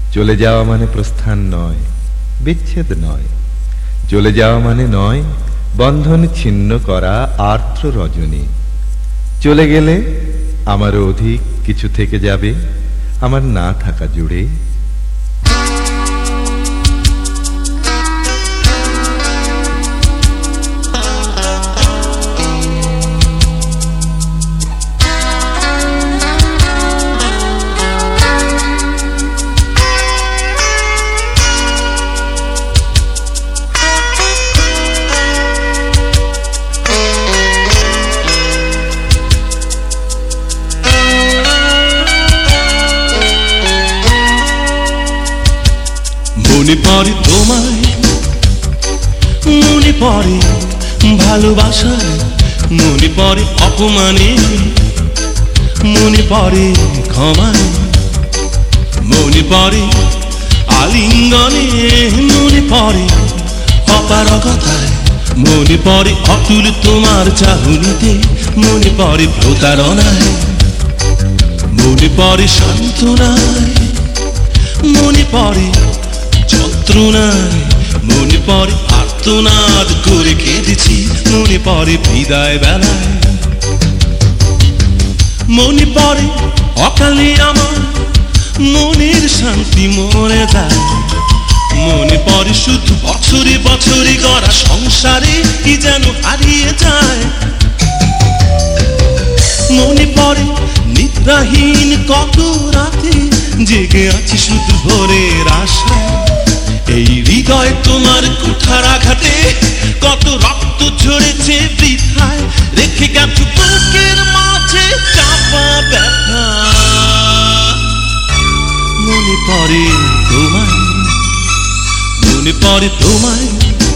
চলে যাওয়া মানে প্রস্থান নয়, বিচ্ছেদ নয়। চলে যাওয়া মানে নয় বন্ধন ছিন্ন করা আর্দ্র রজনী। চলে গেলে আমারও অধিক কিছু থেকে যাবে আমার না থাকা জুড়ে। মনে পড়ে তোমায়, মনে পড়ে ভালোবাসায়, মনে পড়ে অপমানে, মনে পড়ে ক্ষমায়, মনে পড়ে আলিঙ্গনে, মনে পড়ে অপারগতায়, মনে পড়ে অতুল তোমার চাহনিতে, মনে পড়ে প্রতারণায়, মনে পড়ে সান্ত্বনায়, মনে পড়ে যন্ত্রণায়, মনে পড়ে আর্তনাদ করে কেঁদেছি, মনে পড়ে বিদায় বেলায়, মনে পড়ে অকালে আমার মনের শান্তি মরে যায়, মনে পড়ে শুধু বছরে বছরে গড়া সংসারে কি যেন হারিয়ে যায়, মনে পড়ে নিদ্রাহীন কত রাতে জেগে আছি শুধু ভোরের আশায়, এই হৃদয় তোমার কুঠার আঘাতে কত রক্ত ঝরেছে বৃথায়, রেখে গেছো বুকের মাঝে চাপা ব্যথা, মনে পড়ে তোমায়, মনে পড়ে তোমায়,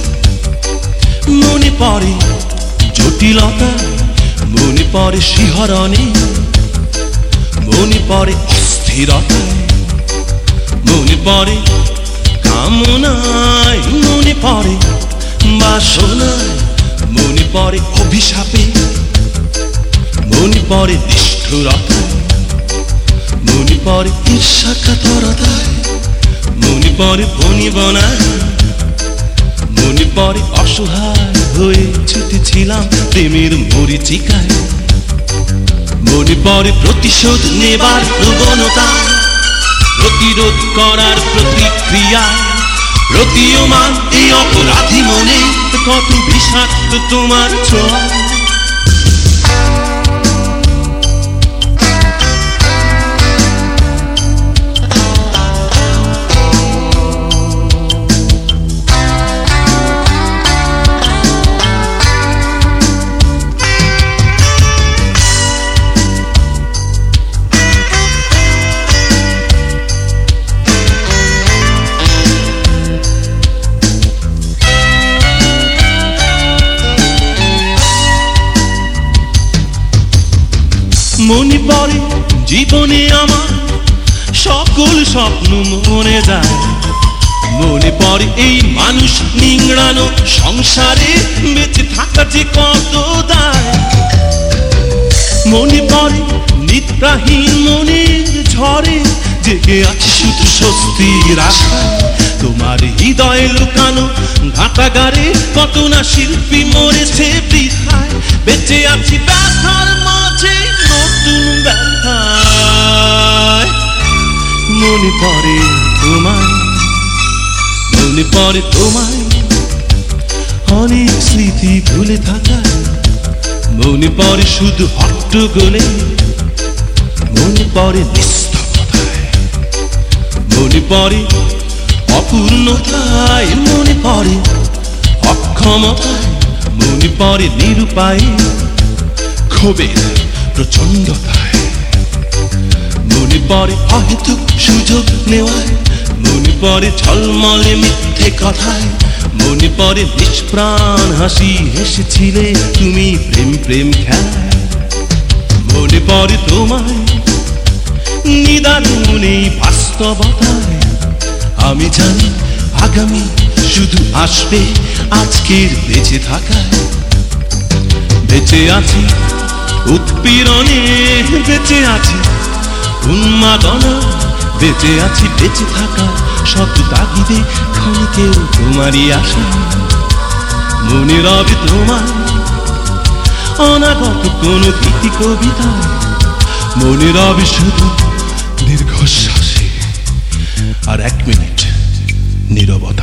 মনে পড়ে জটিলতা, মনে পড়ে শিহরণে, মনে পড়ে অস্থিরতায়, মনে পড়ে কামনায়, মনে পড়ে বাসনায়, মনে পড়ে অভিশাপে, মনে পড়ে নিষ্ঠুরতায়, মনে পড়ে ঈর্ষাকাতরতায়, মনে পড়ে বনিবনায়, মনে পড়ে অসহায় হয়ে ছুটেছিলাম প্রেমের মরীচিকায়, মনে পড়ে প্রতিশোধ নেবার প্রবণতা, প্রতিরোধ করার প্রতিক্রিয়া, প্রতীয়মান এই অপরাধী মনে কত বিষাক্ত তোমার ছোঁয়া, মনে পড়ে জীবনে আমার সকল স্বপ্ন মনে যায়, মনে পড়ে এই মানুষ নিংড়ানো সংসারে বেঁচে থাকা যে কত দায়, মনে পড়ে নিদ্রাহীন মনের ঝড়ে জেগে আছে শুধু স্বস্তির আশায়, তোমার হৃদয়ে লুকানো ঘাটাগারে কত না শিল্পী মরেছে বৃথায়, বেঁচে আছি ব্যথার মাঝে নতুন ব্যথায়, মনে পড়ে তোমায়, মনে পড়ে তোমায়, অনেক স্মৃতি ভুলে থাকায়, মনে পড়ে শুধু হট্টগোলে, মনে পড়ে নিস্তব্ধতায়, মনে পড়ে অপূর্ণতায়, মনে পড়ে অক্ষমতায়, মনে পড়ে নিরুপায় ক্ষোভের প্রচন্ডতায়, মনে পড়ে অহেতুক সুযোগ নেওয়ায়, মনে পড়ে ঝলমলে মিথ্যে কথায়, মনে পড়ে নিষ্প্রাণ হাসি হেসেছিলে তুমি প্রেম প্রেম খেলায়, মনে পড়ে তোমায় নিদারুণ এই বাস্তবতায়, আমি জানি আগামী শুধু আসবে আজকের বেঁচে থাকায়, বেঁচে আছি উৎপীড়নে, বেঁচে আছি উন্মাদনা বেঁচে আছি বেঁচে থাকা শত তাগিদে ক্ষণিকেও তোমারই আশা মনে রবে তোমার অনাগত কোন গীতি কবিতায় মনে রবে শুধু দীর্ঘশ্বাসে আর 1 মিনিট নীরবতা